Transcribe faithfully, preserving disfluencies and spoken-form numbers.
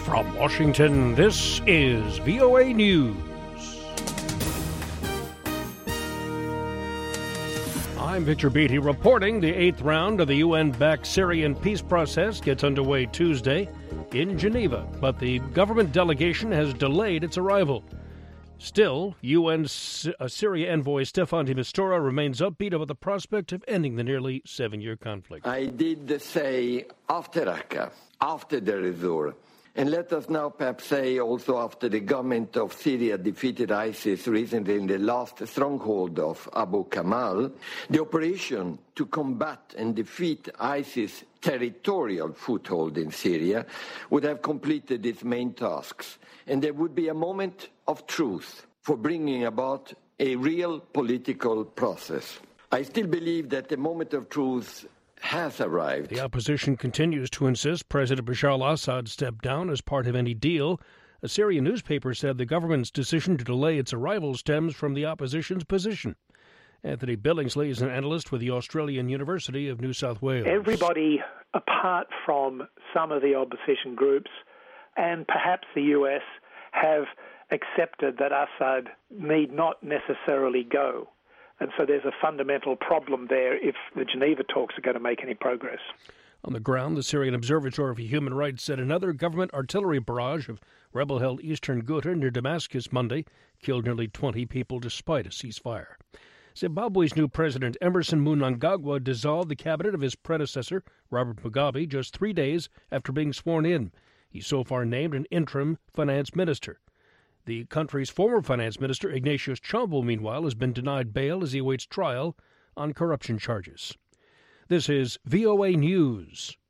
From Washington, this is V O A News. I'm Victor Beatty reporting. The eighth round of the U N-backed Syrian peace process gets underway Tuesday in Geneva, but the government delegation has delayed its arrival. Still, U N Syria envoy Staffan de Mistura remains upbeat about the prospect of ending the nearly seven-year conflict. I did say after Raqqa, after the resort, and let us now perhaps say also after the government of Syria defeated ISIS recently in the last stronghold of Abu Kamal, the operation to combat and defeat ISIS' territorial foothold in Syria would have completed its main tasks, and there would be a moment of truth for bringing about a real political process. I still believe that the moment of truth has arrived. The opposition continues to insist President Bashar al-Assad step down as part of any deal. A Syrian newspaper said the government's decision to delay its arrival stems from the opposition's position. Anthony Billingsley is an analyst with the Australian University of New South Wales. Everybody, apart from some of the opposition groups and perhaps the U S, have accepted that Assad need not necessarily go. And so there's a fundamental problem there if the Geneva talks are going to make any progress. On the ground, the Syrian Observatory for Human Rights said another government artillery barrage of rebel-held eastern Ghouta near Damascus Monday killed nearly twenty people despite a ceasefire. Zimbabwe's new president, Emerson Mnangagwa, dissolved the cabinet of his predecessor, Robert Mugabe, just three days after being sworn in. He's so far named an interim finance minister. The country's former finance minister, Ignatius Chombo, meanwhile, has been denied bail as he awaits trial on corruption charges. This is V O A News.